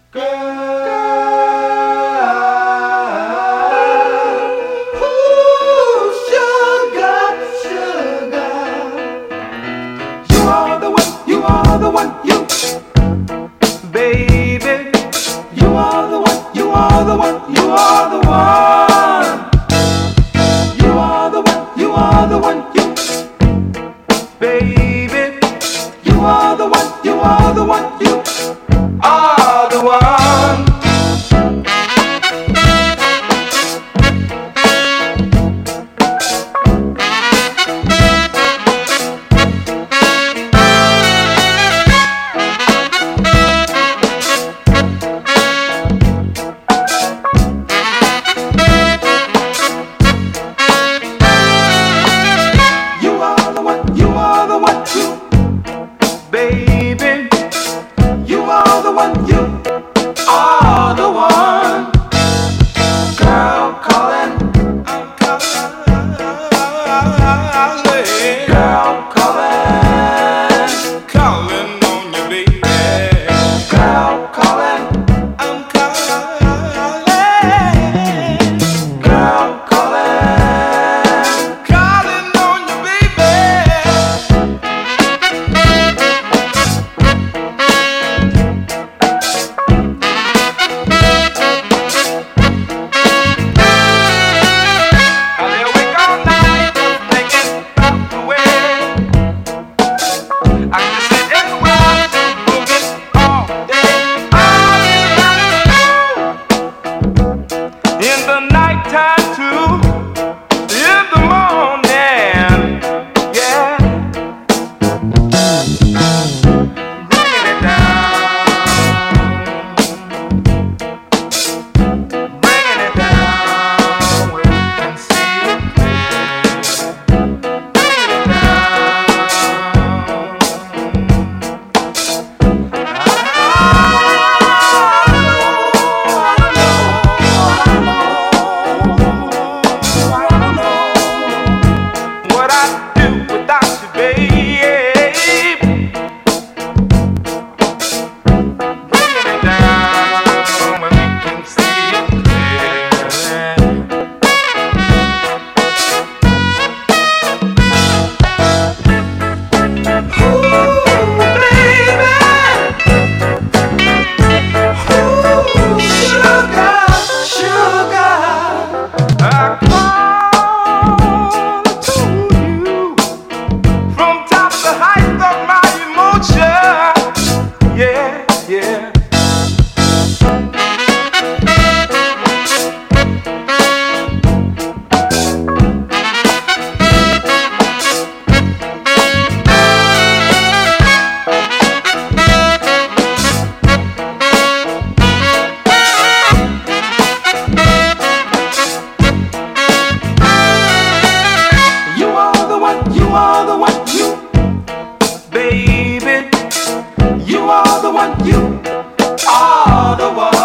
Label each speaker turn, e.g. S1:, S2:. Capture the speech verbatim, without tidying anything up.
S1: Girl, ooh, sugar, sugar. You are the one, you are the one, you. Baby, you are the one, you are the one, you are the one. You are the one, you are the one, you. Baby, you are the one, you are the one, you are the one. You are the one, you are the one, you. Baby, you are the one, you are the one. Girl calling, I'm calling. Girl calling, calling on you, baby. Girl calling, I'm calling. Girl calling, calling on you, baby. In the nighttime too, in the morning, yeah, bringing it down, bringing it down where we can see it clear, bringing it what I'd do without you, babe. Bringing it down when we can see it clear. Ooh, baby. Ooh, sugar, sugar. I call to you from top the height of my emotion. Yeah, yeah. You are the one, you are the one, you. Baby, you are the one, you are the one.